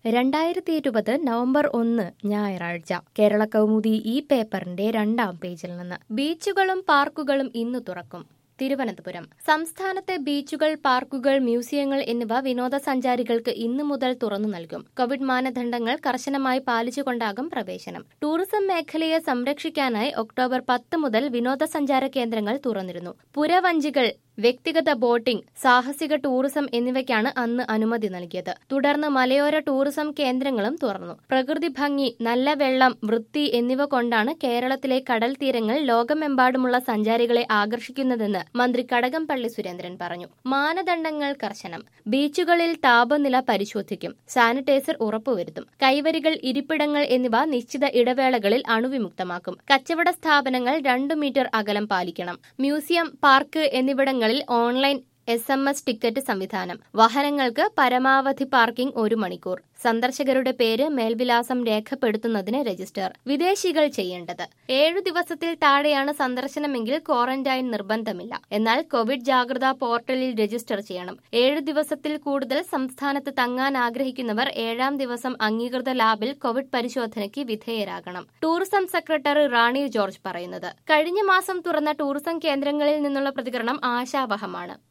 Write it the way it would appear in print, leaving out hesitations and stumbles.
2020 November 1 ഞായറാഴ്ച കേരള കൗമുദി ഈ പേപ്പറിന്റെ 2-ാം പേജിൽ നിന്ന് ബീച്ചുകളും പാർക്കുകളും ഇന്ന് തുറക്കും. തിരുവനന്തപുരം സംസ്ഥാനത്തെ ബീച്ചുകൾ, പാർക്കുകൾ, മ്യൂസിയങ്ങൾ എന്നിവ വിനോദസഞ്ചാരികൾക്ക് ഇന്നു മുതൽ തുറന്നു നൽകും. കോവിഡ് മാനദണ്ഡങ്ങൾ കർശനമായി പാലിച്ചുകൊണ്ടാകും പ്രവേശനം. ടൂറിസം മേഖലയെ സംരക്ഷിക്കാനായി ഒക്ടോബർ 10 മുതൽ വിനോദസഞ്ചാര കേന്ദ്രങ്ങൾ തുറന്നിരുന്നു. പുരവഞ്ചികൾ, വ്യക്തിഗത ബോട്ടിംഗ്, സാഹസിക ടൂറിസം എന്നിവയ്ക്കാണ് അന്ന് അനുമതി നൽകിയത്. തുടർന്ന് മലയോര ടൂറിസം കേന്ദ്രങ്ങളും തുറന്നു. പ്രകൃതി ഭംഗി, നല്ല വെള്ളം, വൃത്തി എന്നിവ കൊണ്ടാണ് കേരളത്തിലെ കടൽ തീരങ്ങൾ ലോകമെമ്പാടുമുള്ള സഞ്ചാരികളെ ആകർഷിക്കുന്നതെന്ന് മന്ത്രി കടകംപള്ളി സുരേന്ദ്രൻ പറഞ്ഞു. മാനദണ്ഡങ്ങൾ കർശനം. ബീച്ചുകളിൽ താപനില പരിശോധിക്കും. സാനിറ്റൈസർ ഉറപ്പുവരുത്തും. കൈവരികൾ, ഇരിപ്പിടങ്ങൾ എന്നിവ നിശ്ചിത ഇടവേളകളിൽ അണുവിമുക്തമാക്കും. കച്ചവട സ്ഥാപനങ്ങൾ 2 മീറ്റർ അകലം പാലിക്കണം. മ്യൂസിയം, പാർക്ക് എന്നിവിടങ്ങളിൽ ഓൺലൈൻ SMS ടിക്കറ്റ് സംവിധാനം. വാഹനങ്ങൾക്ക് പരമാവധി പാർക്കിംഗ് 1 മണിക്കൂർ. സന്ദർശകരുടെ പേര്, മേൽവിലാസം രേഖപ്പെടുത്തുന്നതിന് രജിസ്റ്റർ. വിദേശികൾ ചെയ്യേണ്ടത്: 7 ദിവസത്തിൽ താഴെയാണ് സന്ദർശനമെങ്കിൽ ക്വാറന്റൈൻ നിർബന്ധമില്ല. എന്നാൽ കോവിഡ് ജാഗ്രതാ പോർട്ടലിൽ രജിസ്റ്റർ ചെയ്യണം. 7 ദിവസത്തിൽ കൂടുതൽ സംസ്ഥാനത്ത് തങ്ങാൻ ആഗ്രഹിക്കുന്നവർ 7-ാം ദിവസം അംഗീകൃത ലാബിൽ കോവിഡ് പരിശോധനയ്ക്ക് വിധേയരാകണം. ടൂറിസം സെക്രട്ടറി റാണി ജോർജ് പറയുന്നത്. കഴിഞ്ഞ മാസം തുറന്ന ടൂറിസം കേന്ദ്രങ്ങളിൽ നിന്നുള്ള പ്രതികരണം ആശാവഹമാണ്.